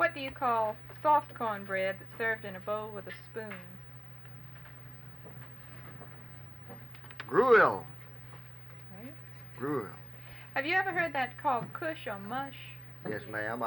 What do you call soft cornbread that's served in a bowl with a spoon? Gruel. Okay. Gruel. Have you ever heard that called kush or mush? Yes, ma'am.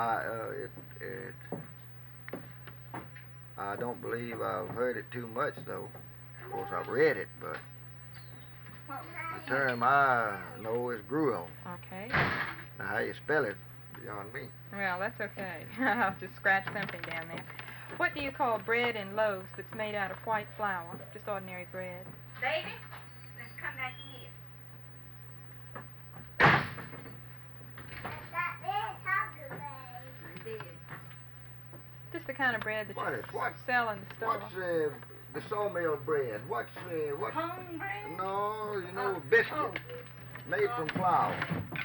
I don't believe I've heard it too much, though. Of course, I've read it, but the term I know is gruel. Okay. Now, how you spell it, beyond me. Well, that's okay. I'll just scratch something down there. What do you call bread in loaves that's made out of white flour? Just ordinary bread. Baby, let's come back here. I did. Just the kind of bread that What you is what? sell in the store. What's the sawmill bread? What's what? Cornbread? No, you know, biscuit made from flour.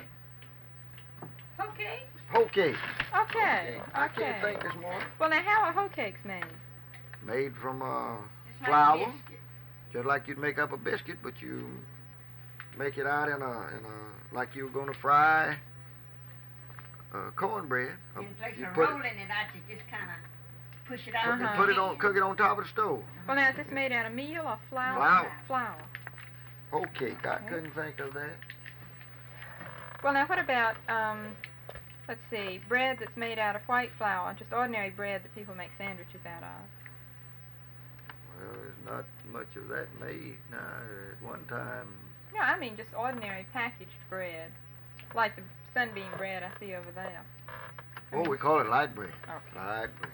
Okay. Hoe cake. Okay. I Okay. can't think this morning. Well, now how are hoe cakes made? Made from Just like flour, biscuit. just like you'd make up a biscuit, but you make it out in a like you were gonna fry cornbread. In place You of put it- rolling it out, you just kind of push it out. Uh-huh. Put it on, cook it on top of the stove. Well, now is this made out of meal or flour? Flour. Flour. Hoe cake. I Okay. couldn't think of that. Well, now what about let's see, bread that's made out of white flour, just ordinary bread that people make sandwiches out of? Well, there's not much of that made now. At one time, No, I mean just ordinary packaged bread, like the sunbeam bread I see over there. oh, we call it light bread. Okay. Light bread.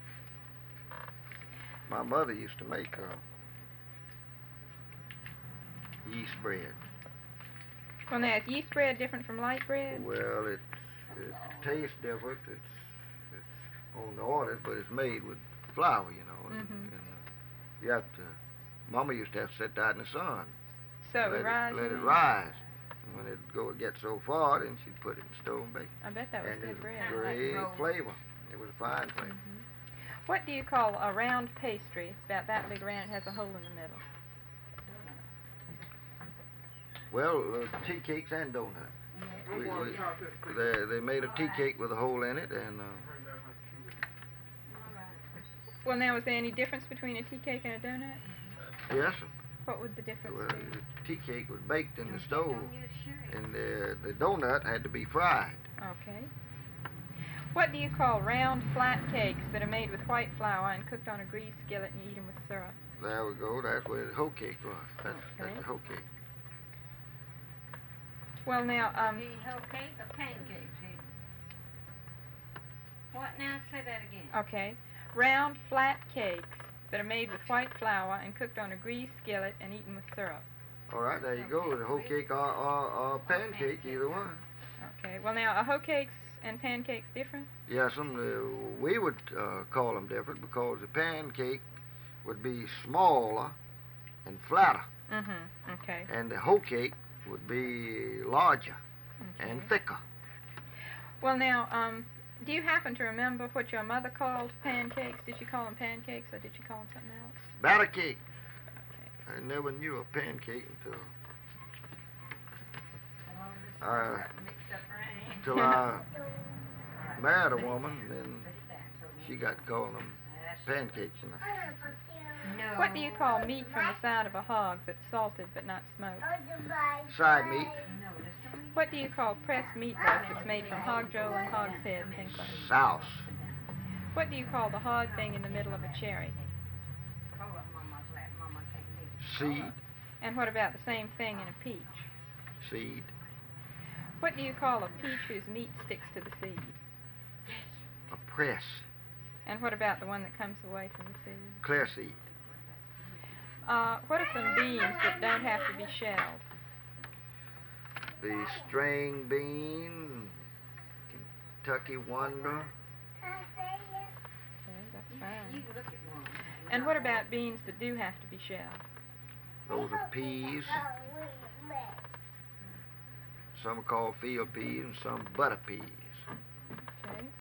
My mother used to make yeast bread. Well, now is yeast bread different from light bread? Well, it tastes different. It's on the orders, but it's made with flour, you know. And, Mhm. you have to. Mama used to have to sit that in the sun. So it rises. Let it rise. And when it gets so far, then she'd put it in the stove and bake I bet that it. was And good it was bread. great Like roll. flavor. It was a fine flavor. Mhm. What do you call a round pastry? It's about that big around. It has a hole in the middle. Well, tea cakes and donuts. They made a tea cake with a hole in it, and Well, now is there any difference between a tea cake and a donut? yes, What would the difference well, be? the tea cake was baked in the stove, Don't use sugar. and the donut had to be fried. Okay. What do you call round, flat cakes that are made with white flour and cooked on a greased skillet and you eat them with syrup? There we go. That's where the hoe cake was. That's Okay. the hoe cake. Well, now, The whole cake or pancakes? What now? Say that again. okay. Round, flat cakes that are made with white flour and cooked on a greased skillet and eaten with syrup. All right, there you go. The hoe cake or pancake, either one. Okay. Well, now, are hoe cakes and pancakes different? Yes, we would call them different because the pancake would be smaller and flatter, Mm-hmm. Okay. and the hoe cake would be larger and Okay. thicker. Well, now, do you happen to remember what your mother called pancakes? Did she call them pancakes or did she call them something else? Batter cake. Okay. I never knew a pancake until Uh, until I married a woman, then she got to calling them pancakes. And No. What do you call meat from the side of a hog that's salted but not smoked? side meat, No, that's the way. What do you call pressed meatloaf that's made from hog jowl and hog's head and things like that? sauce, What do you call the hard thing in the middle of a cherry? Call up Mama's lap. Mama can't leave. seed, And what about the same thing in a peach? seed, What do you call a peach whose meat sticks to the seed? a press, And what about the one that comes away from the seed? clear seed, What are some beans that don't have to be shelled? the string bean, Kentucky Wonder, Okay, that's You fine. look at one. And what about beans that do have to be shelled? those are peas. Some are called field peas and some butter peas. Okay.